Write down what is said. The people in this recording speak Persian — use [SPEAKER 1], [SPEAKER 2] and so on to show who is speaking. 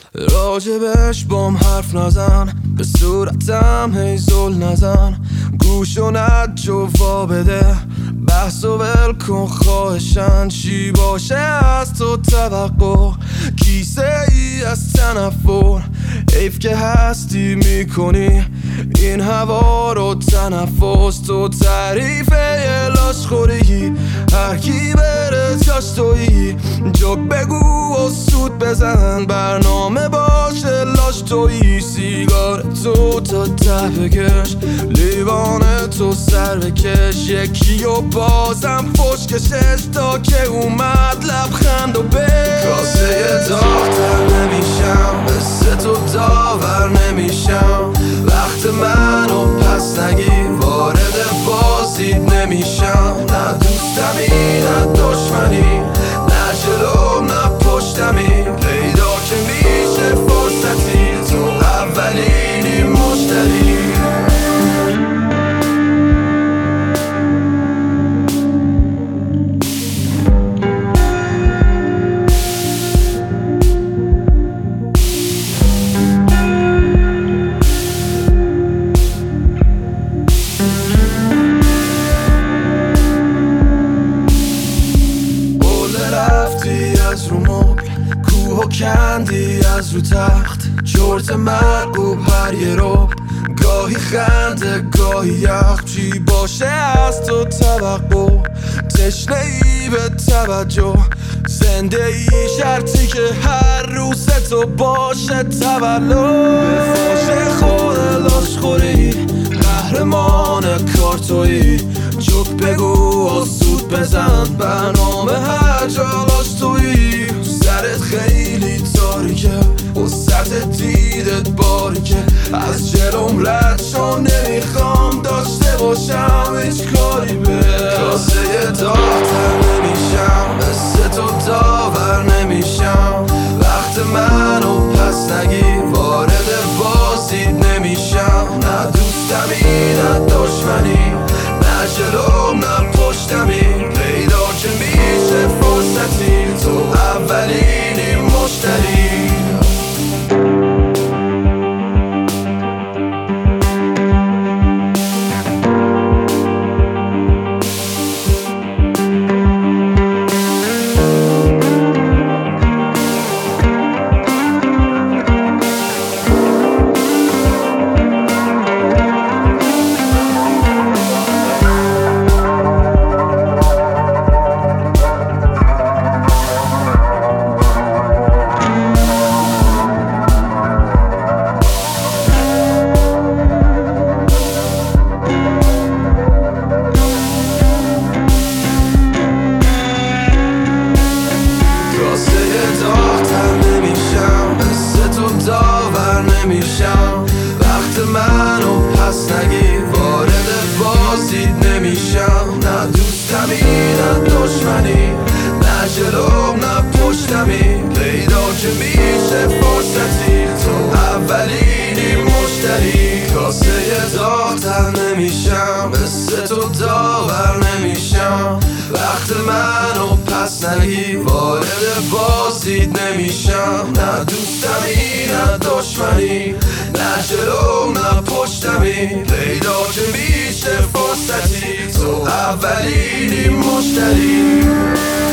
[SPEAKER 1] راجبش بام حرف نزن، به صورتم هی زل نزن، گوشو نجوا بده، بحث و ول کن خواهشن. چی باشه از تو توقع، کیسه ای از تنفر، حیف که هستی میکنی این هوا رو تنفس. تو تعریف لاش خوری، هر کی بره جاش تویی، جوک بگو و سود بزن، برنامه باشه لاش تویی. سیگار تو تا ته بکش، لیوان تو سر بکش، یکی و بازم فش کشش تا که اومد لبخند و بش. کاسه داغ‌تر نمیشم، مثل تو داور نمیشم، وقت منو پس نگیر، وارد بازید نمیشم. نه دوستمی نه دشمنی، نه جلوم نه پشتمی، پیدا که میشه فرصتی، تو اولینی مشتری. از رو مبل کوه و کندی از رو تخت، چرت مرگوب هر یه رو، گاهی خنده گاهی یخ. چی باشه از تو توقع، تشنه ای به توجه، زنده ای شرطی که هر روز تو باشه تولد. به فاش خود لاش خوری، قهرمان کار تویی، جوک بگو و سود بزن، برنامه هر جا لاش تویی. سرت خیلی تاریکه و سطح دیدت باریکه، از جلوم رد شو نمیخوام داشته باشم هیچ کاری به. کاسه داغ‌تر نمیشم، مثل تو داور نمیشم، وقت منو پس نگیر، وارد بازید نمیشم. نه دوستمی نه دشمنی، نه جلوم نه پشتمی، پیدا که میشه فرصتی، تو اولینی مشتری. نمیشم، وقت منو پس نگیر، وارد بازید نمیشم. نه دوستمی نه دشمنی، نه جلوم نه پشتمی، پیدا که میشه فرصتی، تو اولینی مشتری. کاسه داغ‌تر نمیشم، مثل تو داور نمیشم، وقت منو پس نگیر، وارد بازید نمیشم. نه دوستمی نه دشمنی، نه جلوم نه پشتمی، پیدا که میشه فرصتی، تو اولینی مشتری.